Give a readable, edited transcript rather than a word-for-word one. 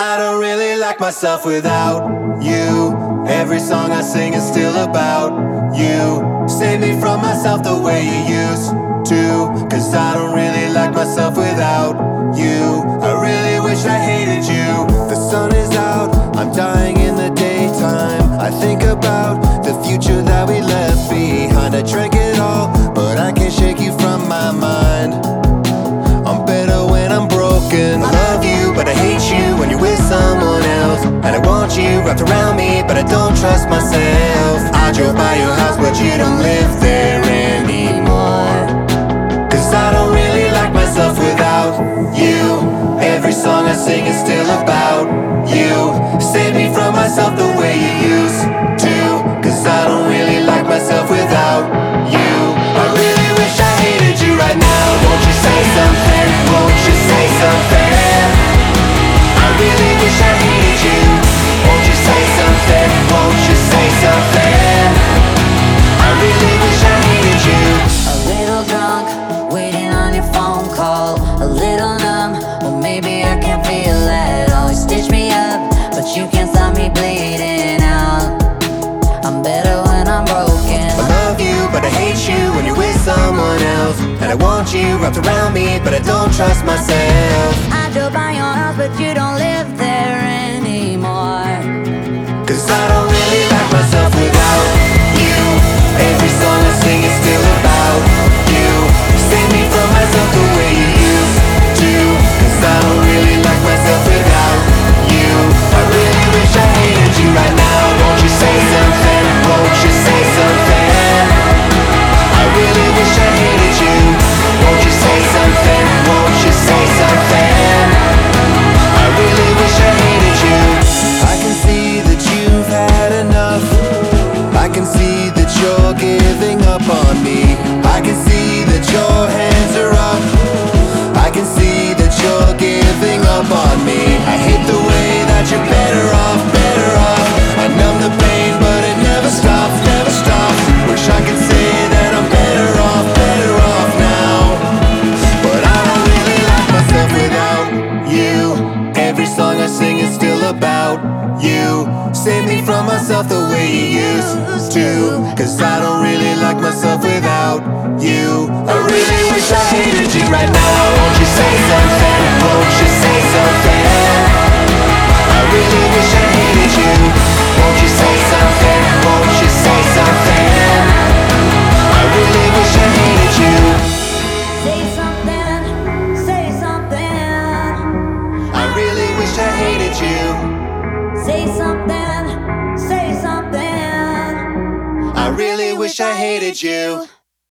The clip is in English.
I don't really like myself without you. Every song I sing is still about you. Save me from myself the way you used to. Cause I don't really like myself without you. I really wish I hated you. The sun is out, I'm dying in the daytime. I think about the future that we left behind. I drank it all, but I can't shake you from my mind. I'm better when I'm broken. I love you, but I hate you when you're with someone else. And I want you wrapped around me, but I don't trust myself. I drove by your house, but you don't live there anymore. Cause I don't really like myself without you. Every song I sing is still about you. Save me from myself the way you used to. Cause I don't really like myself without you. I really wish I hated you right now. Won't you say something? Won't you say something? I really wish I hated you. Won't you say something? Won't you say something? I really wish I hated you. A little drunk, waiting on your phone call. A little numb, or maybe I can't feel at all. You stitch me up, but you can't stop me bleeding out. I'm better when I'm broken. I love you, but I hate you when you're with someone else. And I want you wrapped around me, but I don't trust myself. I drove by your house, but you don't live there anymore. Cause I don't really like myself without you. Every song I sing is still about you. Save me from myself the way you used to. Cause I don't really like myself without you. I really wish I hated you right now. Won't you say something? Won't you say something? I really wish I hated you. Won't you say something? Won't you say something? I really wish I hated you. I can see that you've had enough. I can see that you're giving up on me. I can see that your hands are up. I can see that you're giving up on me. I hate the way that you're better off, better off. I numb the pain, but it never stops, never stops. Wish I could say that I'm better off now. But I don't really like myself without you. Every song I sing is still about you. Save me from myself the way you used to. Cause I don't really like myself without you. I really wish I hated you right now. Won't you say something? Won't you say something? I really wish I hated you. Won't you say something? Won't you say something? I really wish I hated you. Say something, say something. I really wish I hated you. Say something, say something. I really wish I hated you.